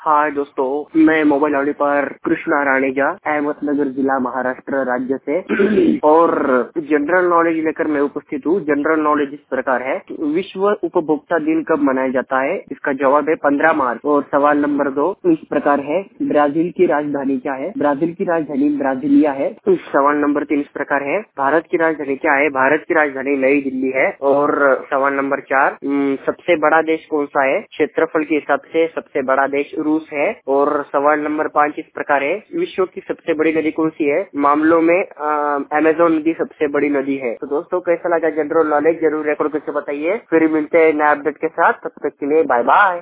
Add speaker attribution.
Speaker 1: हाय दोस्तों, मैं mobile ID पर कृष्णा राणेजा, अहमदनगर जिला, महाराष्ट्र राज्य से और जनरल नॉलेज लेकर मैं उपस्थित हूँ। जनरल नॉलेज इस प्रकार है, विश्व उपभोक्ता दिन कब मनाया जाता है? इसका जवाब है 15 मार्च। और सवाल नंबर 2 इस प्रकार है, ब्राजील की राजधानी क्या है? ब्राजील की राजधानी ब्राजीलिया है। सवाल नंबर 3 इस प्रकार है, भारत की राजधानी क्या है? भारत की राजधानी नई दिल्ली है। और सवाल नंबर 4, सबसे बड़ा देश कौन सा है? क्षेत्रफल के हिसाब से सबसे बड़ा देश रूस है। और सवाल नंबर 5 इस प्रकार है, विश्व की सबसे बड़ी नदी कौन सी है? मामलों में अमेजोन नदी सबसे बड़ी नदी है। तो दोस्तों, कैसा लगा जनरल नॉलेज? जरूर रिकॉर्ड करके बताइए। फिर मिलते हैं नए अपडेट के साथ, तब तक के लिए बाय बाय।